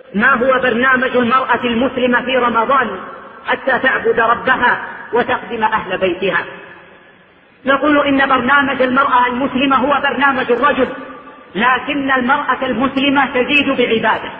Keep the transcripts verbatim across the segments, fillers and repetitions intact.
ما هو برنامج المرأة المسلمة في رمضان حتى تعبد ربها وتخدم أهل بيتها؟ نقول إن برنامج المرأة المسلمة هو برنامج الرجل، لكن المرأة المسلمة تزيد بعبادة،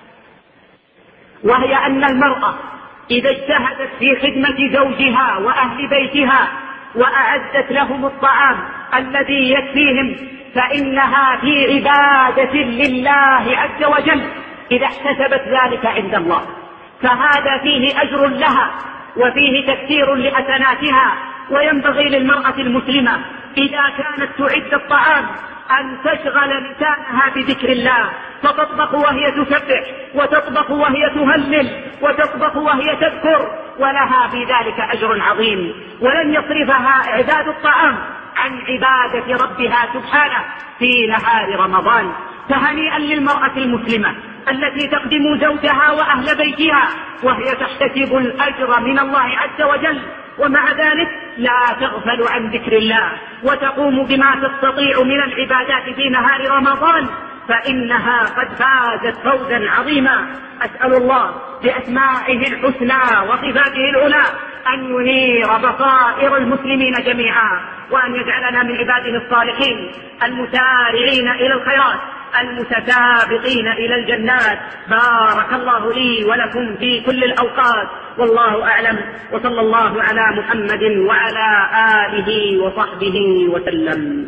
وهي أن المرأة إذا اجتهدت في خدمة زوجها وأهل بيتها وأعدت لهم الطعام الذي يكفيهم فإنها في عبادة لله عز وجل إذا احتسبت ذلك عند الله، فهذا فيه أجر لها وفيه تكثير لحسناتها. وينبغي للمرأة المسلمة إذا كانت تعد الطعام أن تشغل لسانها بذكر الله، فتطبخ وهي تسبح، وتطبخ وهي تهلل، وتطبخ وهي تذكر، ولها في ذلك أجر عظيم. ولن يصرفها إعداد الطعام عن عبادة ربها سبحانه في نهار رمضان. فهنيئا للمرأة المسلمة التي تخدم زوجها وأهل بيتها وهي تحتسب الأجر من الله عز وجل، ومع ذلك لا تغفل عن ذكر الله وتقوم بما تستطيع من العبادات في نهار رمضان، فإنها قد فازت فوزا عظيما. أسأل الله بأسمائه الحسنى وصفاته العلى أن ينير بصائر المسلمين جميعا، وأن يجعلنا من عباده الصالحين المسارعين إلى الخيرات المتسابقين إلى الجنات. بارك الله لي ولكم في كل الأوقات، والله أعلم، وصلى الله على محمد وعلى آله وصحبه وسلم.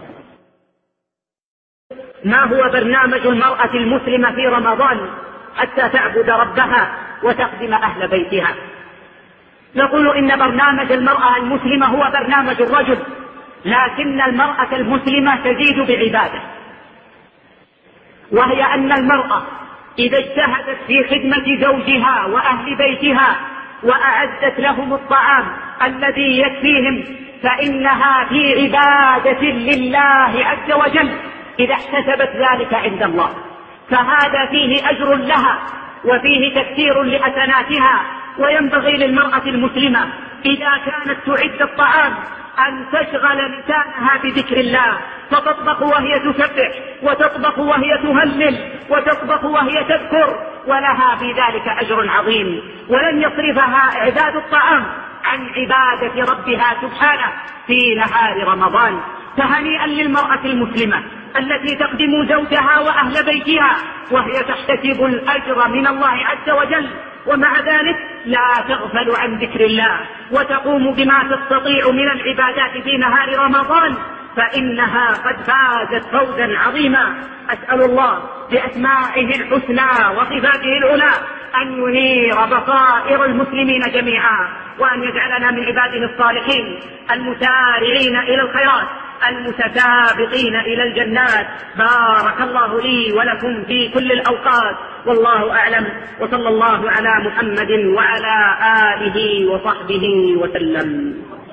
ما هو برنامج المرأة المسلمة في رمضان حتى تعبد ربها وتخدم أهل بيتها؟ نقول إن برنامج المرأة المسلمة هو برنامج الرجل، لكن المرأة المسلمة تزيد بعبادة، وهي أن المرأة إذا اجتهدت في خدمة زوجها وأهل بيتها وأعدت لهم الطعام الذي يكفيهم فإنها في عبادة لله عز وجل إذا احتسبت ذلك عند الله، فهذا فيه أجر لها وفيه تكثير لحسناتها. وينبغي للمرأة المسلمة إذا كانت تعد الطعام أن تشغل لسانها بذكر الله، فتطبخ وهي تسبح، وتطبخ وهي تهلل، وتطبخ وهي تذكر، ولها في ذلك أجر عظيم. ولن يصرفها إعداد الطعام عن عبادة ربها سبحانه في نهار رمضان. فهنيئا للمرأة المسلمة التي تخدم زوجها وأهل بيتها وهي تحتسب الأجر من الله عز وجل، ومع ذلك لا تغفل عن ذكر الله وتقوم بما تستطيع من العبادات في نهار رمضان، فإنها قد فازت فوزا عظيما. أسأل الله بأسمائه الحسنى وصفاته العلى أن ينير بصائر المسلمين جميعا، وأن يجعلنا من عباده الصالحين المسارعين إلى الخيرات المتسابقين إلى الجنات. بارك الله لي ولكم في كل الأوقات، والله أعلم، وصلى الله على محمد وعلى آله وصحبه وسلم.